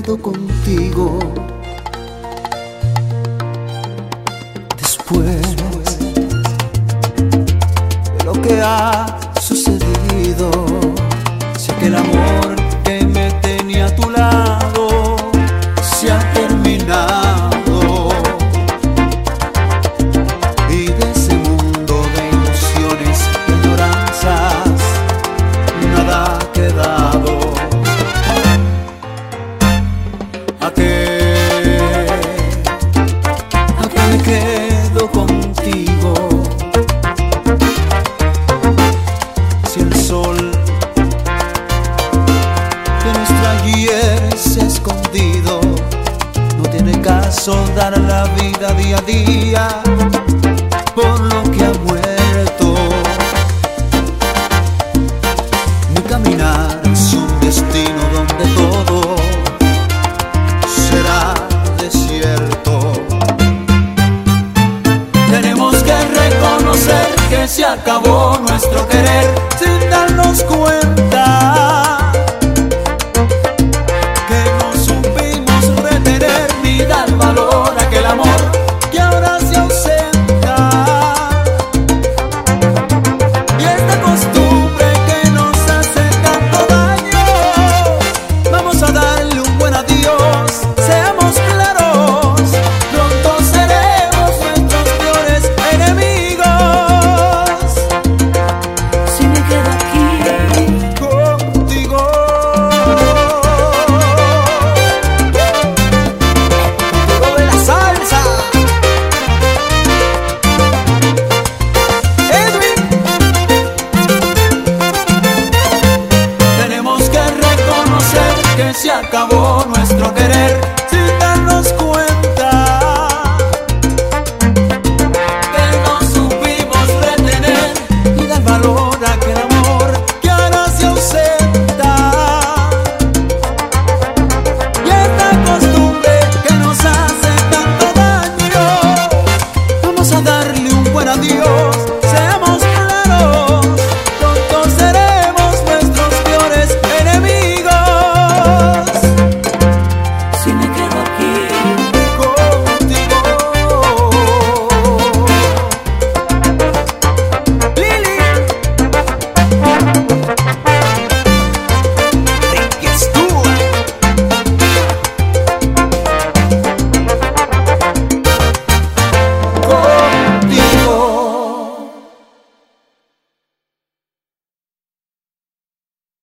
quedo contigo. Después de lo que ha sucedido, sé que el amor que me tenía a tu lado se ha terminado, y de ese mundo de ilusiones y añoranzas nada ha quedado. ¿A qué me quedo contigo? Si el sol de nuestra ayer se ha escondido, no tiene caso dar la vida día a día por lo que ha muerto. Mi caminar es un destino donde todo será desierto. Tenemos que reconocer que se acabó nuestro querer sin darnos cuenta, que no supimos retener ni dar valor a aquel amor que ahora se ausenta. Y esta costumbre que nos hace tanto daño, vamos a darle un buen adiós. Seamos claros, pronto seremos nuestros peores enemigos. Si me quedo aquí contigo, contigo de la salsa, Edwin. Tenemos que reconocer que se acabó nuestro querer sin darnos cuenta, que no supimos retener ni dar valor a aquel amor que ahora se ausenta. Y esta costumbre que nos hace tanto daño, vamos a darle un buen adiós.